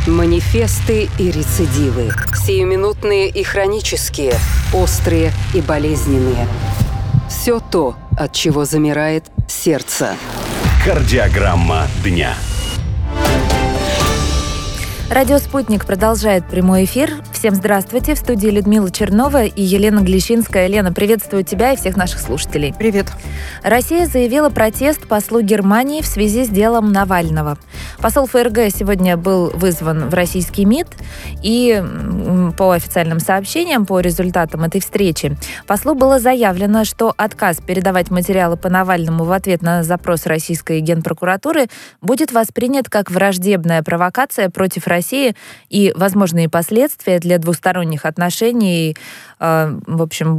Манифесты и рецидивы. Сиюминутные и хронические. Острые и болезненные. Все то, от чего замирает сердце. Кардиограмма дня. Радио «Спутник» продолжает прямой эфир. Всем здравствуйте. В студии Людмила Чернова и Елена Глещинская. Лена, приветствую тебя и всех наших слушателей. Привет. Россия заявила протест послу Германии в связи с делом Навального. Посол ФРГ сегодня был вызван в российский МИД, и по официальным сообщениям, по результатам этой встречи, послу было заявлено, что отказ передавать материалы по Навальному в ответ на запрос российской генпрокуратуры будет воспринят как враждебная провокация против России, и возможные последствия для двусторонних отношений, в общем,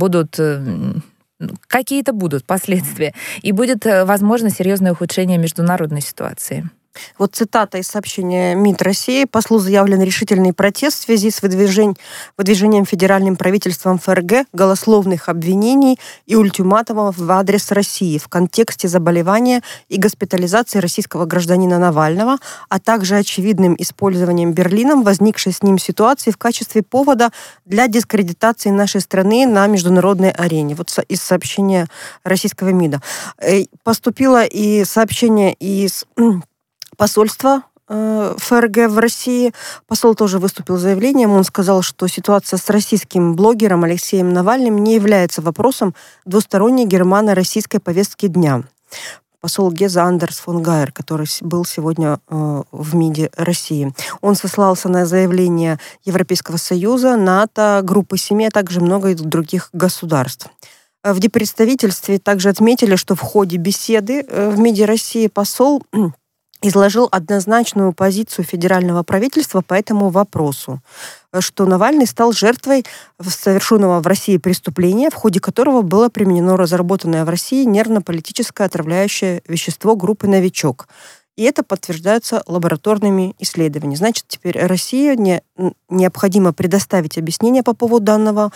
какие-то будут последствия, и будет, возможно, серьезное ухудшение международной ситуации. Вот цитата из сообщения МИД России. Послу заявлен решительный протест в связи с выдвижением федеральным правительством ФРГ голословных обвинений и ультиматумов в адрес России в контексте заболевания и госпитализации российского гражданина Навального, а также очевидным использованием Берлином возникшей с ним ситуации в качестве повода для дискредитации нашей страны на международной арене. Вот из сообщения российского МИДа. Поступило и сообщение из посольства ФРГ в России. Посол тоже выступил с заявлением. Он сказал, что ситуация с российским блогером Алексеем Навальным не является вопросом двусторонней германо-российской повестки дня. Посол Геза Андерс фон Гайер, который был сегодня в МИДе России. Он сослался на заявление Европейского Союза, НАТО, Группы 7, а также много других государств. В диппредставительстве также отметили, что в ходе беседы в МИДе России посол изложил однозначную позицию федерального правительства по этому вопросу, что Навальный стал жертвой совершенного в России преступления, в ходе которого было применено разработанное в России нервно-политическое отравляющее вещество группы «Новичок». И это подтверждается лабораторными исследованиями. Значит, теперь России необходимо предоставить объяснение по поводу данного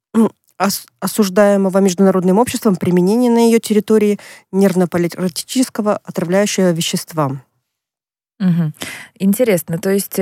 осуждаемого международным обществом применения на ее территории нервно-политического отравляющего вещества. Угу. Интересно, то есть,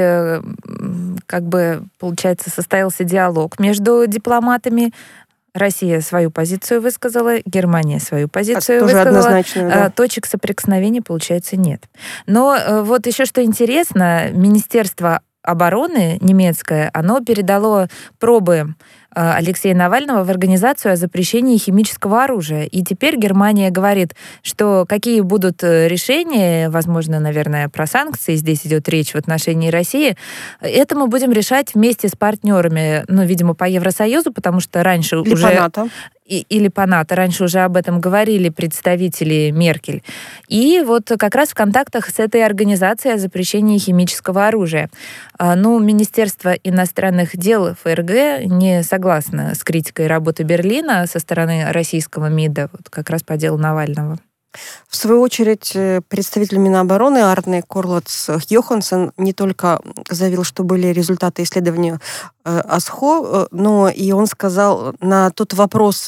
получается, состоялся диалог между дипломатами. Россия свою позицию высказала, Германия свою позицию тоже высказала. Однозначно, да. Точек соприкосновения, получается, нет. Но вот еще что интересно, Министерство обороны немецкое, оно передало пробы Алексея Навального в Организацию о запрещении химического оружия. И теперь Германия говорит, что какие будут решения, возможно, наверное, про санкции, здесь идет речь в отношении России, это мы будем решать вместе с партнерами, видимо, по Евросоюзу, потому что раньше или уже... по НАТО. Или по НАТО. Раньше уже об этом говорили представители Меркель. И вот как раз в контактах с этой организацией о запрещении химического оружия. Министерство иностранных дел ФРГ не согласно с критикой работы Берлина со стороны российского МИДа вот как раз по делу Навального. В свою очередь, представитель Минобороны Арне Корлац Йоханссон не только заявил, что были результаты исследования АСХО, но и он сказал на тот вопрос,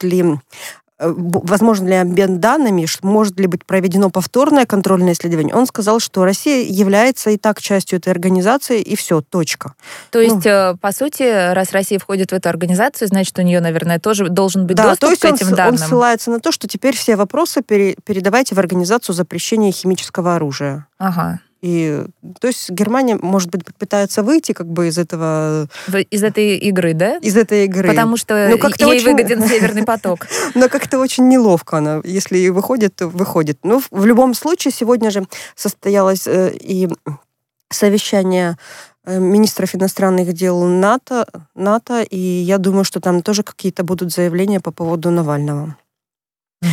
возможно ли обмен данными, может ли быть проведено повторное контрольное исследование, он сказал, что Россия является и так частью этой организации, и все, точка. То есть, по сути, раз Россия входит в эту организацию, значит, у нее, наверное, тоже должен быть доступ к этим данным. Он ссылается на то, что теперь все вопросы передавайте в Организацию запрещения химического оружия. Ага. И, то есть Германия, может быть, пытается выйти из этого... Из этой игры, да? Из этой игры. Потому что ей выгоден Северный поток. Но как-то очень неловко она. Если и выходит, то выходит. В любом случае, сегодня же состоялось и совещание министров иностранных дел НАТО, и я думаю, что там тоже какие-то будут заявления по поводу Навального. Угу.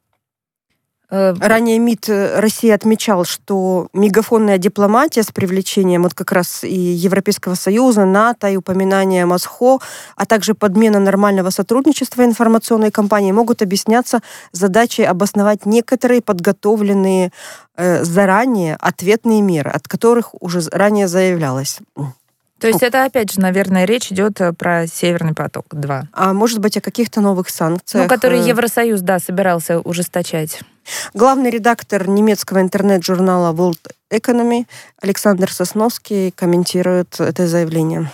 Ранее МИД России отмечал, что мегафонная дипломатия с привлечением как раз и Европейского Союза, НАТО, и упоминанием АСХО, а также подмена нормального сотрудничества информационной кампании могут объясняться задачей обосновать некоторые подготовленные заранее ответные меры, от которых уже ранее заявлялось. То есть это, опять же, наверное, речь идет про «Северный поток-2». А может быть, о каких-то новых санкциях? Которые Евросоюз, собирался ужесточать. Главный редактор немецкого интернет-журнала World Economy Александр Сосновский комментирует это заявление.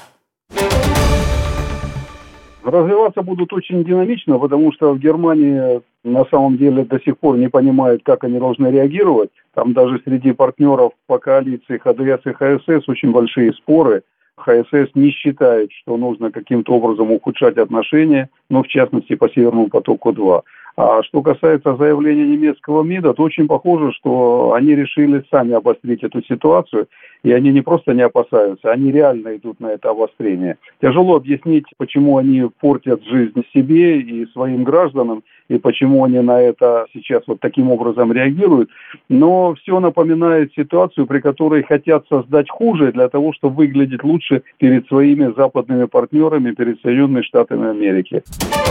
Развиваться будут очень динамично, потому что в Германии на самом деле до сих пор не понимают, как они должны реагировать. Там даже среди партнеров по коалиции ХДС и ХСС очень большие споры. ХСС не считает, что нужно каким-то образом ухудшать отношения, в частности по Северному потоку-2. А что касается заявления немецкого МИДа, то очень похоже, что они решили сами обострить эту ситуацию, и они не просто не опасаются, они реально идут на это обострение. Тяжело объяснить, почему они портят жизнь себе и своим гражданам, и почему они на это сейчас вот таким образом реагируют. Но все напоминает ситуацию, при которой хотят создать хуже для того, чтобы выглядеть лучше перед своими западными партнерами, перед Соединенными Штатами Америки.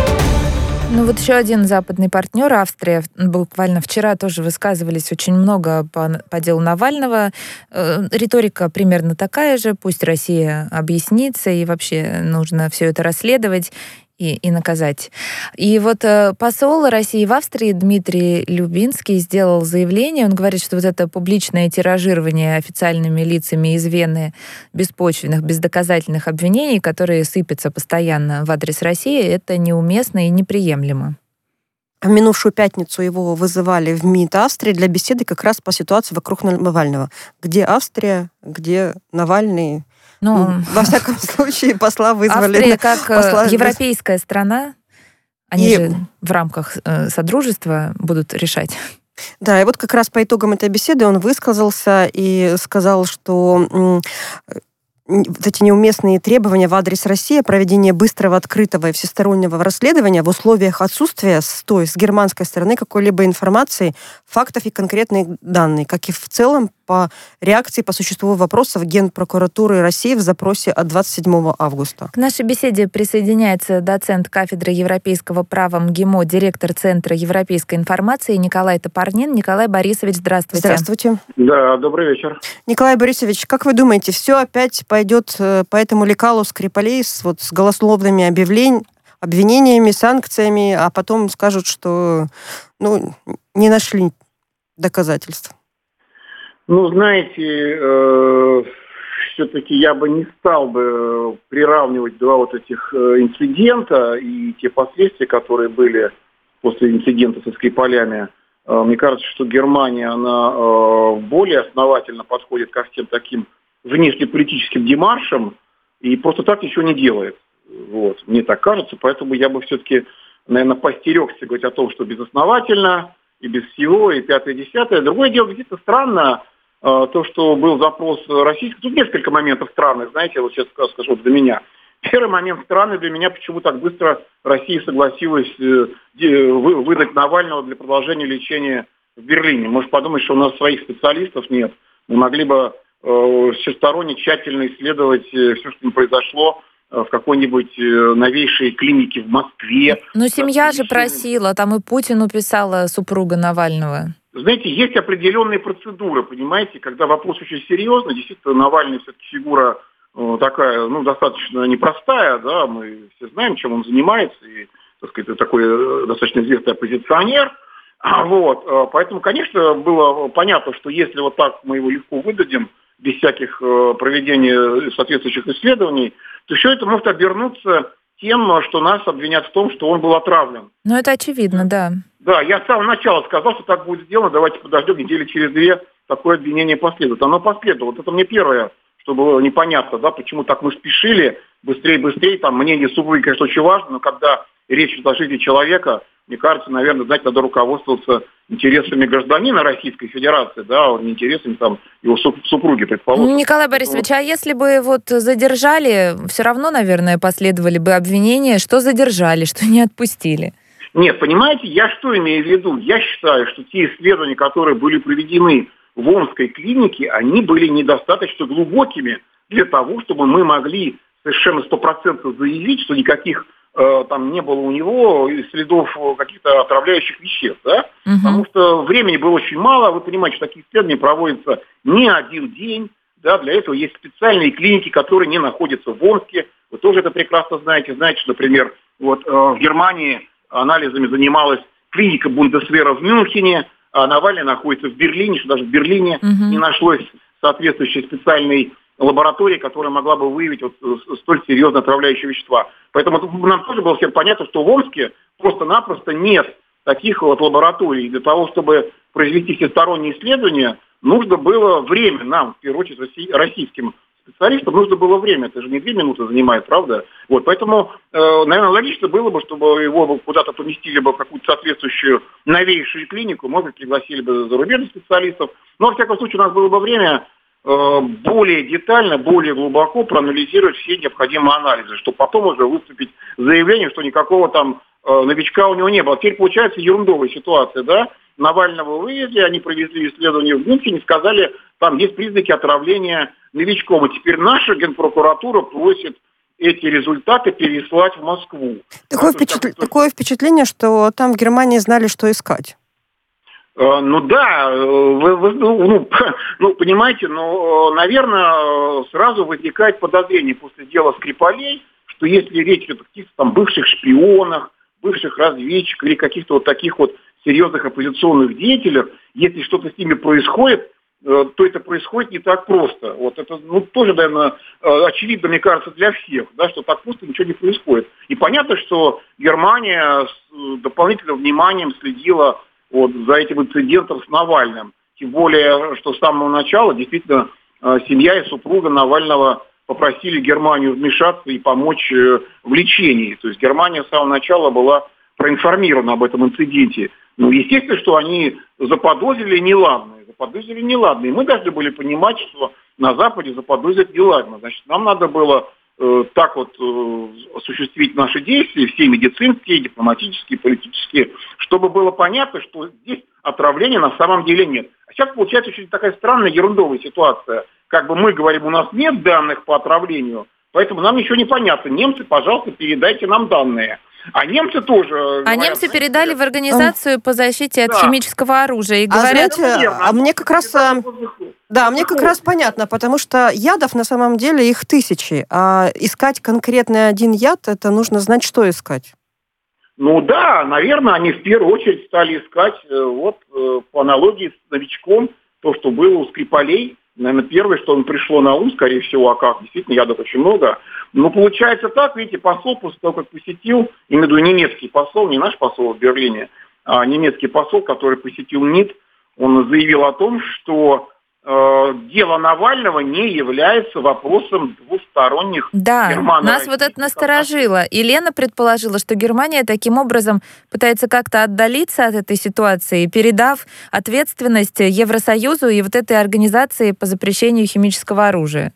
Вот еще один западный партнер, Австрия, буквально вчера тоже высказывались очень много по делу Навального. Риторика примерно такая же. Пусть Россия объяснится, и вообще нужно все это расследовать и наказать. И вот посол России в Австрии Дмитрий Любинский сделал заявление. Он говорит, что вот это публичное тиражирование официальными лицами из Вены беспочвенных, бездоказательных обвинений, которые сыпятся постоянно в адрес России, это неуместно и неприемлемо. В минувшую пятницу его вызывали в МИД Австрии для беседы как раз по ситуации вокруг Навального. Где Австрия, где Навальный? Во всяком случае, посла вызвали. Австрия как европейская страна, они же в рамках Содружества будут решать. Да, и вот как раз по итогам этой беседы он высказался и сказал, что вот эти неуместные требования в адрес России, проведение быстрого, открытого и всестороннего расследования в условиях отсутствия с германской стороны какой-либо информации, фактов и конкретных данных, как и в целом по реакции по существу вопросов Генпрокуратуры России в запросе от 27 августа. К нашей беседе присоединяется доцент кафедры европейского права МГИМО, директор Центра европейской информации Николай Топорнин. Николай Борисович, здравствуйте. Здравствуйте. Да, добрый вечер. Николай Борисович, как вы думаете, все опять пойдет по этому лекалу Скрипалей с голословными обвинениями, санкциями, а потом скажут, что не нашли доказательств? Знаете, все-таки я бы не стал бы приравнивать два вот этих инцидента и те последствия, которые были после инцидента со Скрипалями. Мне кажется, что Германия, она более основательно подходит ко всем таким внешнеполитическим демаршам и просто так ничего не делает. Мне так кажется, поэтому я бы все-таки, наверное, постерегся говорить о том, что безосновательно и без всего, и пятое, и десятое. Другое дело, действительно странно, то, что был запрос российский. Тут несколько моментов странных, знаете, я вот сейчас скажу для меня. Первый момент странный для меня, почему так быстро Россия согласилась выдать Навального для продолжения лечения в Берлине. Может подумать, что у нас своих специалистов нет. Мы могли бы всесторонне, тщательно исследовать все, что там произошло в какой-нибудь новейшей клинике в Москве. Но семья же просила, там и Путину писала супруга Навального. Знаете, есть определенные процедуры, понимаете, когда вопрос очень серьезный. Действительно, Навальный все-таки фигура такая, достаточно непростая, да, мы все знаем, чем он занимается, и, так сказать, такой достаточно известный оппозиционер. Поэтому, конечно, было понятно, что если вот так мы его легко выдадим, без всяких проведения соответствующих исследований, то все это может обернуться тем, что нас обвинят в том, что он был отравлен. Это очевидно, да. Да, я с самого начала сказал, что так будет сделано, давайте подождем, недели через 2 такое обвинение последует. Оно последовало. Вот это мне первое, что было непонятно, да, почему так мы спешили, быстрее, там, мнение супруги, конечно, очень важно, но когда речь идет о жизни человека, мне кажется, наверное, надо руководствоваться интересами гражданина Российской Федерации, да, не интересами там его супруги, предположим. Николай Борисович, а если бы задержали, все равно, наверное, последовали бы обвинения, что задержали, что не отпустили? Нет, понимаете, я что имею в виду? Я считаю, что те исследования, которые были проведены в Омской клинике, они были недостаточно глубокими для того, чтобы мы могли совершенно 100% заявить, что никаких там не было у него следов каких-то отравляющих веществ, да? Потому что времени было очень мало, вы понимаете, что такие исследования проводятся не один день, Да, для этого есть специальные клиники, которые не находятся в Омске. Вы тоже это прекрасно знаете. Знаете, что, например, в Германии анализами занималась клиника Бундесвера в Мюнхене, а Навальный находится в Берлине, что даже в Берлине не нашлось соответствующей специальной лаборатории, которая могла бы выявить столь серьезные отравляющие вещества. Поэтому нам тоже было всем понятно, что в Омске просто-напросто нет таких лабораторий. Для того, чтобы произвести всесторонние исследования, нужно было время нам, в первую очередь, российским специалистам, нужно было время. Это же не 2 минуты занимает, правда? Поэтому, наверное, логично было бы, чтобы его куда-то поместили бы в какую-то соответствующую новейшую клинику, может быть, пригласили бы зарубежных специалистов. Но, во всяком случае, у нас было бы время более детально, более глубоко проанализировать все необходимые анализы, чтобы потом уже выступить с заявлением, что никакого там новичка у него не было. Теперь получается ерундовая ситуация, да? Навального вывезли, они провезли исследование в Мюнхене, сказали, там есть признаки отравления новичком. И теперь наша Генпрокуратура просит эти результаты переслать в Москву. Такое впечатление, что там в Германии знали, что искать. Ну да, понимаете, наверное, сразу возникает подозрение после дела Скрипалей, что если речь о каких-то там бывших шпионах, бывших разведчиках или каких-то таких серьезных оппозиционных деятелях, если что-то с ними происходит, то это происходит не так просто. Это тоже, наверное, очевидно, мне кажется, для всех, да, что так просто ничего не происходит. И понятно, что Германия с дополнительным вниманием следила за этим инцидентом с Навальным. Тем более, что с самого начала действительно семья и супруга Навального попросили Германию вмешаться и помочь в лечении. То есть Германия с самого начала была проинформирована об этом инциденте. Естественно, что они заподозрили неладное. И мы должны были понимать, что на Западе заподозрят неладное. Значит, нам надо было осуществить наши действия, все медицинские, дипломатические, политические, чтобы было понятно, что здесь отравления на самом деле нет. А сейчас получается очень такая странная, ерундовая ситуация. Как бы мы говорим, у нас нет данных по отравлению, поэтому нам ничего не понятно. Немцы, пожалуйста, передайте нам данные. А немцы тоже... Немцы передали в Организацию по защите от химического оружия. И говорят... Мне как раз понятно, потому что ядов на самом деле их тысячи. А искать конкретно один яд, это нужно знать, что искать. Наверное, они в первую очередь стали искать по аналогии с новичком, то, что было у Скрипалей. Наверное, первое, что им пришло на ум, скорее всего, действительно, ядов очень много. Но получается так, видите, посол после того, как посетил, имею в виду немецкий посол, не наш посол в Берлине, а немецкий посол, который посетил МИД, он заявил о том, что дело Навального не является вопросом двусторонних германо-российских. Нас это насторожило. И Лена предположила, что Германия таким образом пытается как-то отдалиться от этой ситуации, передав ответственность Евросоюзу и этой организации по запрещению химического оружия.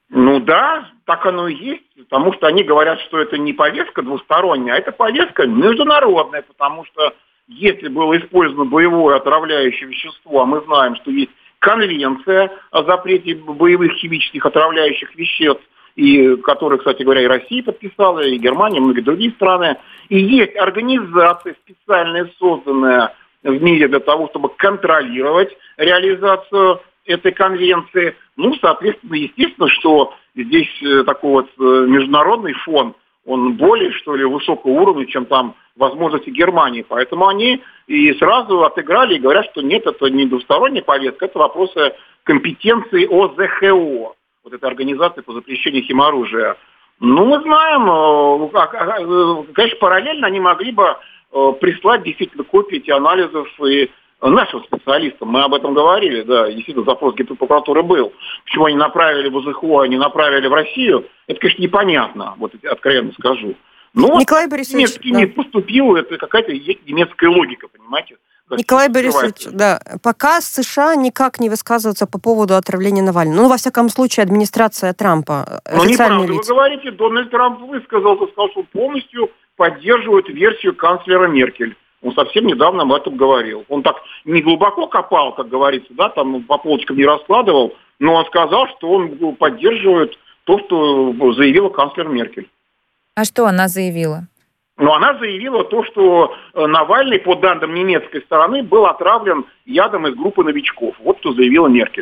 Так оно и есть, потому что они говорят, что это не повестка двусторонняя, а это повестка международная, потому что если было использовано боевое отравляющее вещество, а мы знаем, что есть конвенция о запрете боевых химических отравляющих веществ, и которую, кстати говоря, и Россия подписала, и Германия, и многие другие страны. И есть организация специальная, созданная в мире для того, чтобы контролировать реализацию этой конвенции. Соответственно, естественно, что здесь такой международный фон, он более, высокого уровня, чем там возможности Германии. Поэтому они и сразу отыграли и говорят, что нет, это не двусторонняя повестка, это вопросы компетенции ОЗХО, этой организации по запрещению химоружия. Мы знаем, конечно, параллельно они могли бы прислать действительно копии этих анализов и нашим специалистам. Мы об этом говорили, да, действительно, запрос Генпрокуратуры был. Почему они направили в ОЗХО, а не направили в Россию, это, конечно, непонятно, откровенно скажу. Николай Борисович, немецкий не поступил, это какая-то немецкая логика, понимаете? Николай Борисович, пока США никак не высказываются по поводу отравления Навального. Во всяком случае, администрация Трампа, официальные лица. Вы говорите, Дональд Трамп высказался, сказал, что полностью поддерживает версию канцлера Меркель. Он совсем недавно об этом говорил. Он так не глубоко копал, как говорится, там по полочкам не раскладывал, но он сказал, что он поддерживает то, что заявила канцлер Меркель. А что она заявила? Она заявила то, что Навальный, по данным немецкой стороны, был отравлен ядом из группы новичков. Вот что заявила Меркель.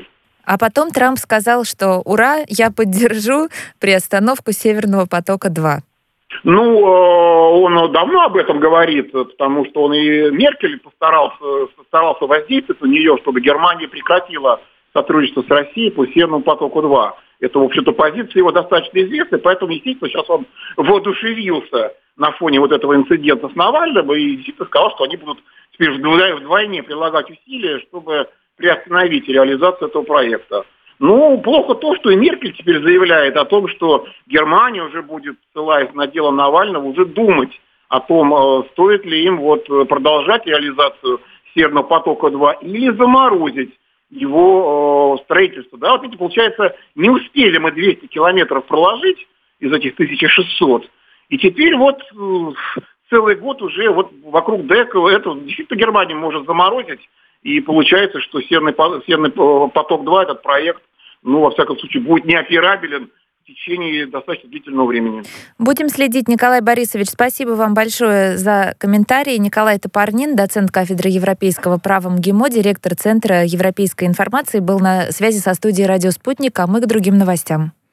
А потом Трамп сказал, что ура, я поддержу приостановку Северного потока-2. Ну, он давно об этом говорит, потому что он и Меркель старался воздействовать на нее, чтобы Германия прекратила сотрудничество с Россией по Северному потоку-2. Это, в общем-то, позиция его достаточно известная, поэтому, естественно, сейчас он воодушевился на фоне вот этого инцидента с Навальным и действительно сказал, что они будут теперь вдвойне прилагать усилия, чтобы приостановить реализацию этого проекта. Ну, плохо то, что и Меркель теперь заявляет о том, что Германия уже будет, ссылаясь на дело Навального, уже думать о том, стоит ли им вот продолжать реализацию Северного потока-2 или заморозить его строительство. Да, вот видите, получается, не успели мы 200 километров проложить из этих 1600, и теперь вот целый год уже вот вокруг ДЭК это действительно Германия может заморозить, и получается, что Северный поток-2, этот проект, ну, во всяком случае, будет неоперабелен в течение достаточно длительного времени. Будем следить. Николай Борисович, спасибо вам большое за комментарии. Николай Топорнин, доцент кафедры европейского права МГИМО, директор Центра европейской информации, был на связи со студией «Радио Спутник», а мы к другим новостям.